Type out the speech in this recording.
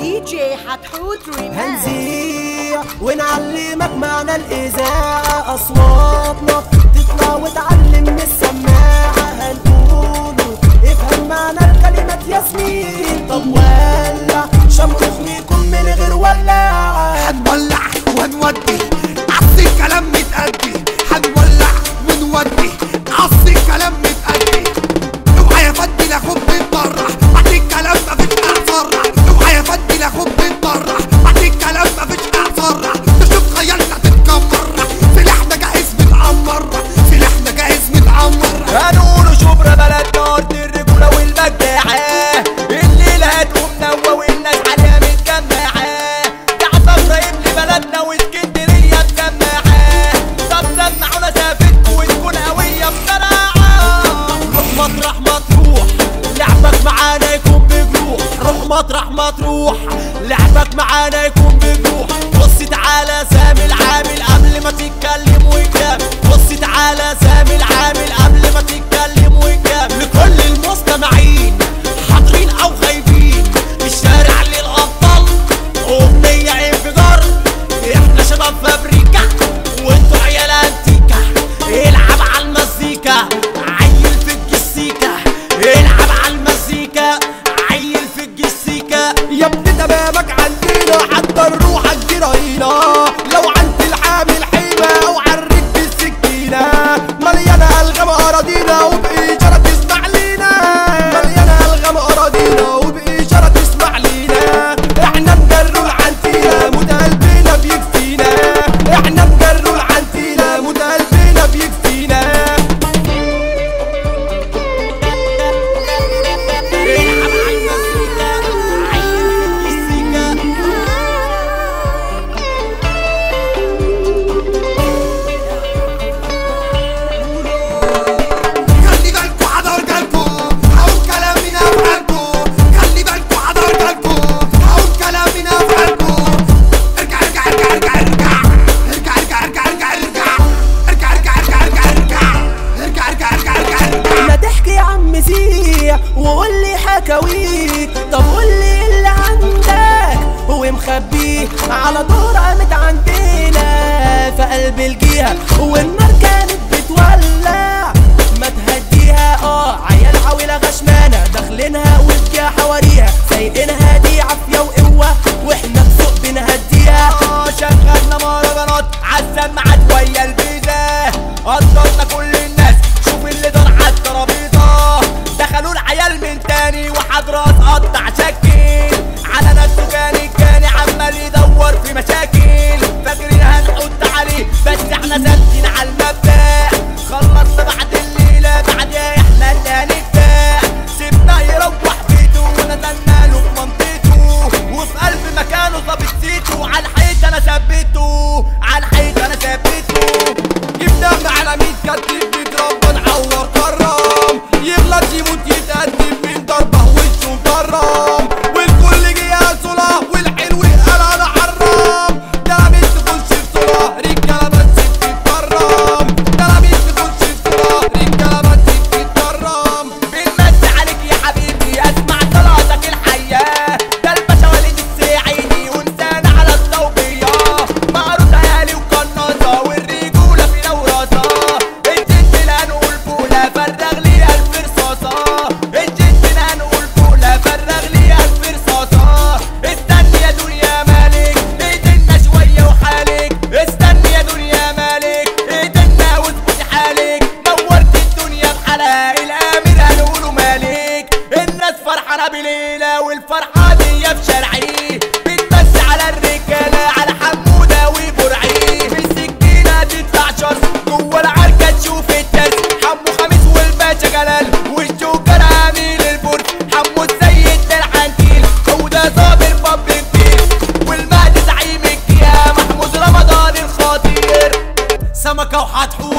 دي جي حتحوت ريماكس. هنذيع ونعلمك معنى الإذاعة، أصواتنا تطلع وتعلم من السماعة. هنقوله افهم معنى الكلمات ياسمين. طب ولع شمروخ ليكم من غير ولاعة. هنولع ونودي عصي الكلام متأدي، هنولع ونودي عصي الكلام متأدي. اوعى يا فندي لا خد بتطرح بعد الكلام مفيش اعصرح. اوعى يا فندي لا خد بتطرح بعد الكلام مفيش اعصرح. تشوف خيالنا تتكمر، سلاحنا جاهز متعمر، سلاحنا جاهز متعمر. هنقولوا شبرا بلدنا ارض الرجوله والمجاعه، الليله هتقوم نوى والناس عليها متجمعه. تعتبر ابن بلدنا واسكندريه مجمعه. طب سمعونا سافتكوا وتكون قويه بصراحه. روح مطرح ما تروح لعبك معانا يكون بجروح. روح مطرح ما تروح لعبك معانا يكون بجروح. بص تعالى سامي العامل قبل ما تتكلم وتجاب. بص تعالى سامي العامل قبل ما تتكلم وتجاب. لكل المستمعين حاضرين او غايبين، الشارع للابطال اغنيه انفجار. احنا شباب فابريكا وانتوا عيال انتيكا. العب على المزيكا عيل في الجسيكا. العب على المزيكا عيل في الجسيكا. يا ابني تمامك عندنا حتى الروح الجراينا. لو عند الحامل حيبة او عالرك بالسكينة، مليانة الغام اراضينا وبإشارة تسمع لينا. مليانة الغام اراضينا وبإشارة تسمع لينا. احنا نجروا العنتيلة موت قلبنا بيكفينا. احنا نجروا العنتيلة موت قلبنا بيكفينا. العب على المزيكا عيل في الجسيكا. خلي بالكوا حضر جالكوا هقول كلام من افعالكوا. خلي بالكوا حضر جالكوا هقول كلام من افعالكوا. ارجع ارجع ارجع ارجع ارجع ارجع ارجع ارجع ارجع ارجع ارجع ارجع ارجع ارجع ارجع ارجع ارجع ارجع. ما تحكي يا عم زيع وقول لي حكاويك. طب قول لي اللي عندك ومخبيه على دور قامت عندنا في قلب الجيهة والنار كانت بتولع. ما تهديها عيال عويلة غشمانة داخلينها وفيها حواريها سايقينها دي عافية وقوة واحنا بسوق بنهديها. شغلنا مهرجانات عالسماعات ويا البيزة. قدرنا كل الناس شوف اللي دار عالترابيزة. دخلوا العيال من تاني وحضرة تقطع شكل على ناس كان عمال يدور في مشاكل. فاكرين هنحط عليه بس احنا ثابتين على المبدأ. خلصنا بعد الليلة بعدها احنا اللي هنبدأ. سيبنا يروح بيته ونزلنا له في منطقته وفي قلب مكانه ظابط سيته. على الحيط انا ثبته، على الحيط انا ثبته. جبنا على 100 كتيب بيتربى نعور كرام. يغلط يموت يتقدم من ضربه وشه مكرم. والكل جه صلاح والحلو قال انا حرام. كلامي تخش في صلاح رجاله بس بتتكرم. كلامي تخش في صلاح رجاله بس بتتكرم. بنمسي عليك يا حبيبي اسمع صلاتك الحياة. ده الباشا وليد السعيدي وانسان على الصوبية. معروض عيالي وقناصة والرجولة فينا وراسة. الجد هنقول فولة فرغ لي 1000 رصاصة. الجد هنقول فولة فرغ لي 1000 رصاصة. استني يا دنيا مالك ايدنا شوية وحالك. استني يا دنيا مالك ايدنا واظبطي حالك. نورت الدنيا بحالها الامير هنقوله مالك. الناس فرحانة بليلة والفرحة دي في شرعي. بتمسي على الرجالة على حمودة وبرعي. بالسكينة تدفع شر جوه العركة تشوف الدرس. حمو خميس والباشا جلال والجوكر امير البرج. حمو السيد العنتيل وده صابر باب كتير. والمهدي زعيم الجهة محمود رمضان الخطير. سمكة وحتحوت